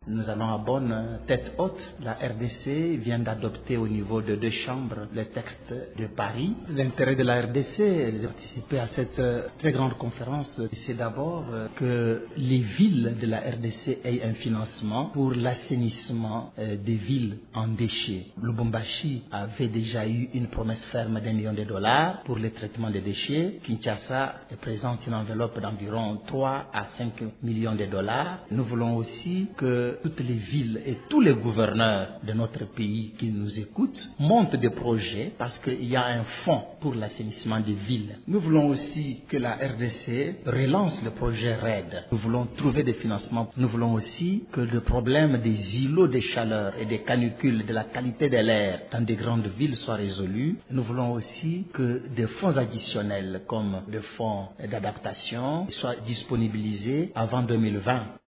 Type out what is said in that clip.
Nous allons à bonne tête haute. La RDC vient d'adopter au niveau de 2 chambres le texte de Paris. L'intérêt de la RDC de participer à cette très grande conférence, c'est d'abord que les villes de la RDC aient un financement pour l'assainissement des villes en déchets. Lubumbashi avait déjà eu une promesse ferme d'$1 million pour le traitement des déchets. Kinshasa présente une enveloppe d'environ 3 à 5 millions de dollars. Nous voulons aussi que toutes les villes et tous les gouverneurs de notre pays qui nous écoutent montent des projets parce qu'il y a un fonds pour l'assainissement des villes. Nous voulons aussi que la RDC relance le projet RED. Nous voulons trouver des financements. Nous voulons aussi que le problème des îlots de chaleur et des canicules, de la qualité de l'air dans des grandes villes soit résolu. Nous voulons aussi que des fonds additionnels comme le fonds d'adaptation soient disponibilisés avant 2020.